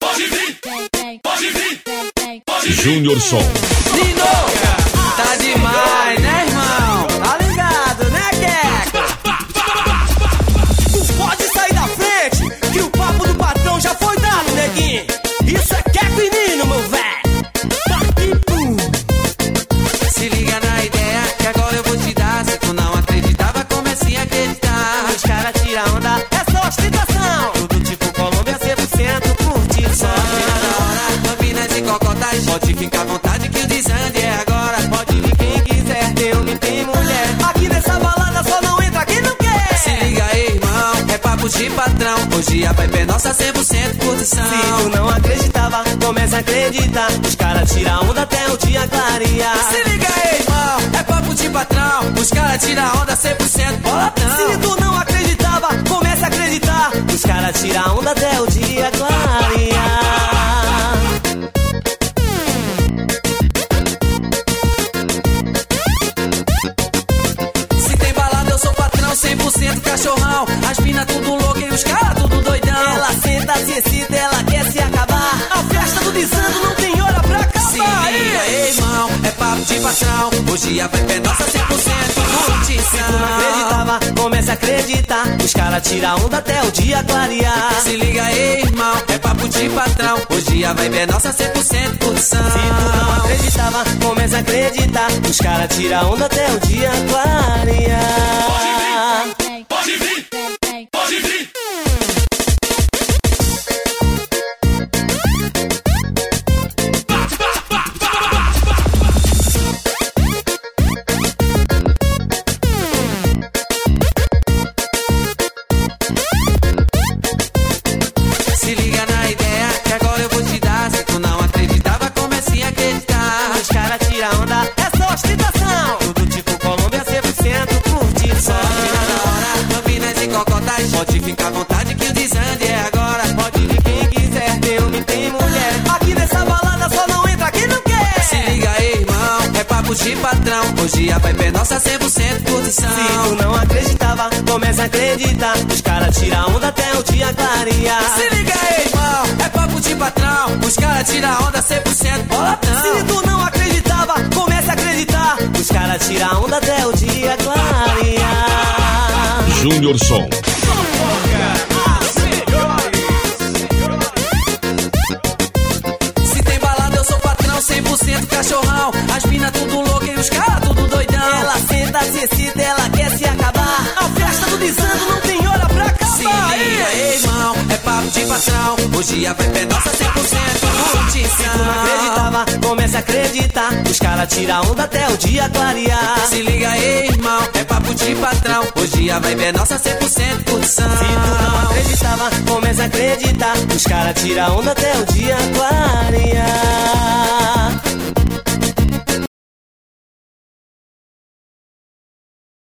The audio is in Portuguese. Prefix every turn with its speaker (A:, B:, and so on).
A: pode vir, pode vir, Júnior Som.
B: Lino, tá demais, né, irmão? Tá ligado, né, Queco?
C: Tu pode sair da frente, que o papo do patrão já foi dado, neguinho. Isso é Queco e Nino, meu velho.
B: Se liga na ideia que agora eu vou te dar. Se tu não acreditava, comecei a acreditar.
C: Os caras tiram onda, é só ostentação. Tudo tipo Colômbia, 100% curtição.
B: Na hora, Campinas e Cocotas, pode ficar à vontade que o desande é agora. Pode vir quem quiser, tem homem, tem mulher.
C: Aqui nessa balada só não entra quem não quer.
B: Se liga aí, irmão, é papo de patrão. Hoje a vibe é nossa 100% curtição.
C: Se tu não acreditava, começa a acreditar. Os caras tiram onda até o dia clarear.
B: Se liga aí, irmão, é papo de patrão. Os caras tiram onda 100% boladão.
C: Se tu não acreditava, começa a acreditar. Os caras tiram onda até o dia clarear.
B: Se tem balada, eu sou patrão, 100% cachorrão. As mina tudo louca e os caras tudo doidão.
C: Ela senta, se excita, ela quer se acabar. A festa do desando não tem hora pra acabar.
B: Se liga aí, irmão, é papo de patrão. Hoje a vibe é nossa 100% curtição.
C: Se tu não acreditava, começa a acreditar. Os caras tiram onda até o dia clarear.
B: Se liga aí, irmão, é papo de patrão. Hoje a vibe é nossa 100% curtição.
C: Se tu não acreditava, começa a acreditar. Os caras tiram onda até o dia clarear.
A: Pode vir, pode vir.
B: Se liga na ideia que agora eu vou te dar. Se tu não acreditava, comecei a acreditar.
C: Os caras tiram onda, é só ostentação. Tudo tipo Colômbia, 100% curtição.
B: Na hora, Campinas e Cocotas, pode ficar à vontade que o desande é agora.
C: Pode vir quem quiser, tem homem, tem mulher. Aqui nessa balada só não entra quem não quer.
B: Se liga aí, irmão, é papo de patrão. Hoje a vibe é nossa 100% curtição.
C: Se tu não acreditava, começa a acreditar. Os caras tiram onda até o dia clarear.
B: Se liga aí, irmão, é papo de patrão. Os caras tiram onda 100% boladão.
C: Se tu não acreditava, começa a acreditar. Os caras tiram onda até o dia clarear.
A: Júnior Som.
B: Se tem balada, eu sou patrão, 100% cachorrão. As mina tudo louca e os caras tudo doidão.
C: Ela senta, se excita, ela quer se acabar. A festa do desando não tem hora pra acabar.
B: Se liga aí, irmão, é papo de patrão. Hoje a vibe é nossa 100% curtição.
C: Se tu não acreditava, começa a acreditar. Os caras tiram onda até o dia clarear.
B: Se liga aí, irmão, é papo de patrão. Hoje a vibe é nossa 100% curtição.
C: Se tu não acreditava, começa a acreditar. Os caras tiram onda até o dia clarear.